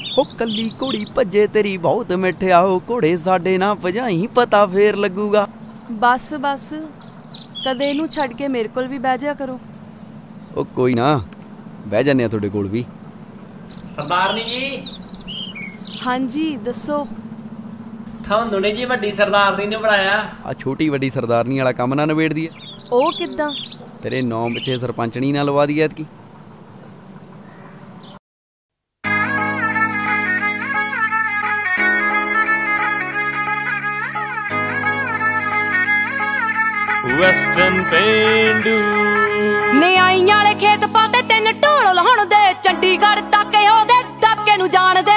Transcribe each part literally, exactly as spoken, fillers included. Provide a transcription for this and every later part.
हो कली घोड़ी भजे तेरी बहुत मिठिया हो घोड़े साडे ना भजाई पता फेर लगूगा। बस बस कदे इनू छड़ के मेरे कोल भी बह जा करो। ओ कोई ना बह जाने आ तुहाडे कोल भी। सरदारनी जी। हाँ जी दसो। थानू ने जी वड्डी सरदारनी ने बनाया। आ छोटी वड्डी सरदारनी वाला काम ना नवेड़ दिए। ओ किद्दां? तेरे नौ पिछे सरपंचनी ना लवा दी ऐतकी। ਵੈਸਟਰਨ ਪੇਂਡੂ ਨੇ ਆਈਆਂ ਵਾਲੇ ਖੇਤ ਪਾਤੇ ਤਿੰਨ ਢੋਲ ਲਾਉਣ ਦੇ ਚੰਡੀਗੜ੍ਹ ਤੱਕ ਉਹਦੇ ਦਬਕੇ ਨੂੰ ਜਾਣਦੇ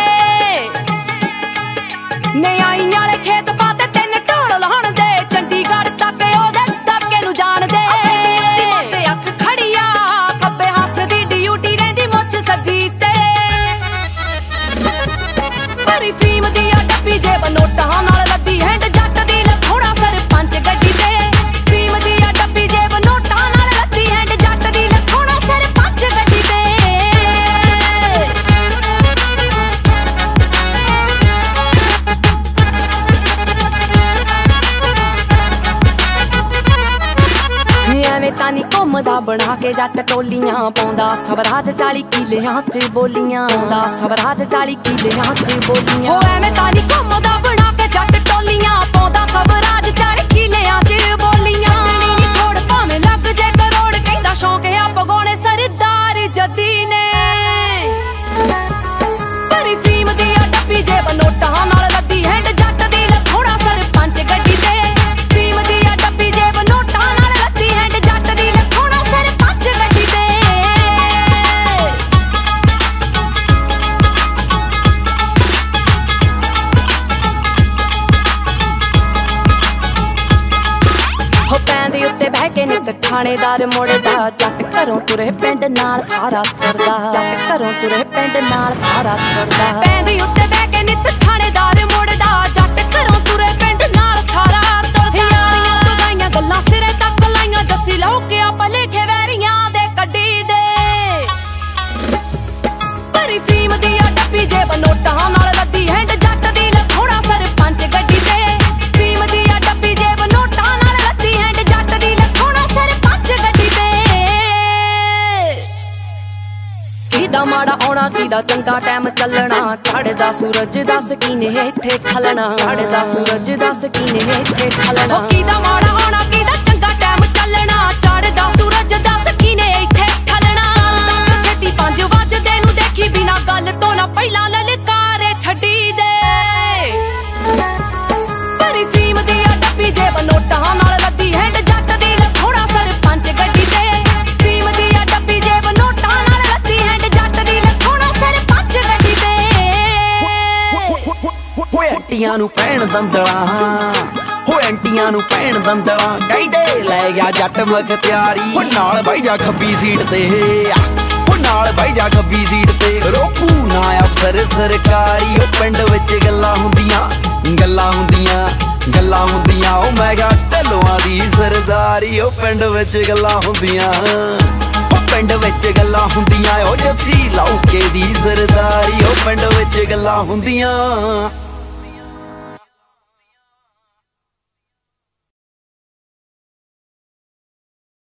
ਨੇ ਆਈਆਂ ਵਾਲੇ ਖੇਤ ਪਾਤੇ ਤਿੰਨ ਢੋਲ ਲਾਉਣ ਦੇ ਚੰਡੀਗੜ੍ਹ ਤੱਕ ਉਹਦੇ ਦਬਕੇ ਨੂੰ ਜਾਣਦੇ ਤੇ ਅੱਖ ਖੜੀਆ ਖੱਬੇ ਹੱਥ ਦੀ ਡਿਊਟੀ ਰਹਿੰਦੀ ਮੁੱਛ ਸੱਜੀ ਤੇ ਭਰੀ ਫੀਮ ਦੀ ਆ ਡੱਬੀ ਜੇਬ ਨੋਟਾਂ ਨਾਲ ਲੱਦੀ ਹੈਂਡ ਜੱਟ ਦੀ ਲਖੋਣਾ ਸਰਪੰਚ ਗੱਡੀ ਤੇ तानी घुमदा बना के जट टोलियां पाउंदा स्वराज चाली किलियां च बोलियां पाउंदा स्वराज चाली किलियां च बोलियां हो एवें तानी घुमदा बना के जट टोलियां पाउंदा स्वराज चाली किलियां च बोलियां नी थोड़ भावें लग जे करोड़ कहंदा शौक है पगोणे सरदार जद्दी ने भरी फीम दी आ डब्बी जेब नोटां नाल लद्दी हैंड जट दी लखोड़ा सरपंच गड्डी ते फीम दी आ डब्बी जेब नोटां नाल लद्दी हैंड नित थानेदार मुड़दा जट घरों तुरे पिंड नाल सारा तुरदा जट घरों तुरे पिंड नाल सारा तुरदा पैंदी उत्ते बह के नित थानेदार मुड़दा जट घरों तुरे पिंड नाल सारा तुरदा यारियां पगाइयां गल्लां सिरे तक लाइयां जस्सी लौ के आप लिखे वैरियां दे कड्डी दे भरी फीम दी आ डब्बी जेब नोटां नाल लद्दी हैंड जट दी लखोड़ा सरपंच गड्डी ते फीम दी आ डब्बी जेब नोटां नाल लद्दी हैंड जट दी किदा माड़ा आउणा किदा चंगा टाइम चलना चढ़दा सूरज दस कीने इत्थे खलना चढ़दा सूरज दस कीने इत्थे खलना किदा माड़ा आउणा किदा चंगा टाइम चलना चढ़दा सूरज दस कीने इत्थे खलना छेती पंज वजदे नूं देखी बिना गल तो ना पहला ललकारे छड्डी दे भरी फीम दी आ डब्बी जेब नोटां नाल लद्दी हैंड जट दी लखोड़ा सरपंच गड्डी ते फीम दी आ डब्बी जेब नोटां नाल लद्दी हैंड जट दी लखोड़ा सरपंच गड्डी ते होए अंटियां नूं पैण दंदला होए अंटियां नूं पैण दंदला कहदे लै गया जट मखत्यारी हो नाल बाई जा खब्बी सीट ते हो नाल बाई जा खब्बी सीट ते रोकू ना अफसर सरकारी ओ पिंड विच गल्लां हुंदियां गल्लां हुंदियां गल्लां हुंदियां ओ मैं गा ढलोआं दी सरदारी ओ पिंड विच गल्लां हुंदियां ओ पिंड विच गल्लां हुंदियां ओ जस्सी लौके दी सरदारी ओ पिंड विच गल्लां हुंदियां।